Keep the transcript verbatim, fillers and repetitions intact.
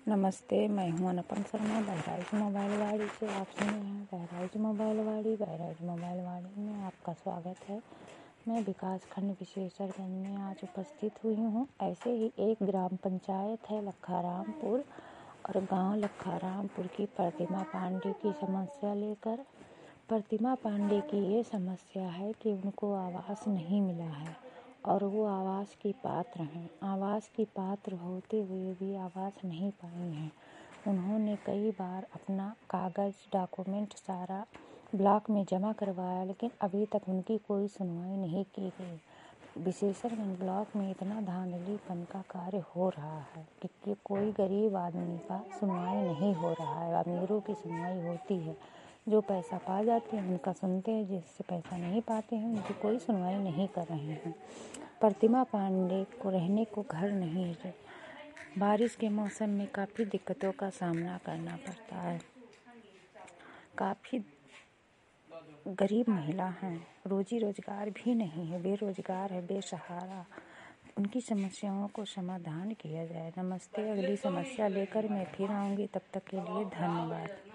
नमस्ते, मैं हूं अनुपम शर्मा बहराइच मोबाइल वाड़ी से। आप सुने हैं बहराइच मोबाइल वाड़ी। बहराइच मोबाइल वाड़ी में आपका स्वागत है। मैं विकास खंड विशेषरगंज में आज उपस्थित हुई हूं। ऐसे ही एक ग्राम पंचायत है लखारामपुर, और गांव लखारामपुर की प्रतिमा पांडे की समस्या लेकर। प्रतिमा पांडे की ये समस्या है कि उनको आवास नहीं मिला है और वो आवास की पात्र हैं। आवास की पात्र होते हुए भी आवास नहीं पाई हैं। उन्होंने कई बार अपना कागज़ डॉक्यूमेंट सारा ब्लॉक में जमा करवाया, लेकिन अभी तक उनकी कोई सुनवाई नहीं की गई। विशेषरगंज ब्लॉक में इतना धांधलीपन का कार्य हो रहा है कि, कि कोई गरीब आदमी का सुनवाई नहीं हो रहा है। अमीरों की सुनवाई होती है, जो पैसा पा जाते हैं उनका सुनते हैं, जिससे पैसा नहीं पाते हैं उनकी कोई सुनवाई नहीं कर रहे हैं। प्रतिमा पांडे को रहने को घर नहीं है। बारिश के मौसम में काफ़ी दिक्कतों का सामना करना पड़ता है। काफ़ी गरीब महिला हैं, रोजी रोजगार भी नहीं है, बेरोजगार है, बेसहारा। उनकी समस्याओं को समाधान किया जाए। नमस्ते, अगली समस्या लेकर मैं फिर आऊँगी। तब तक के लिए धन्यवाद।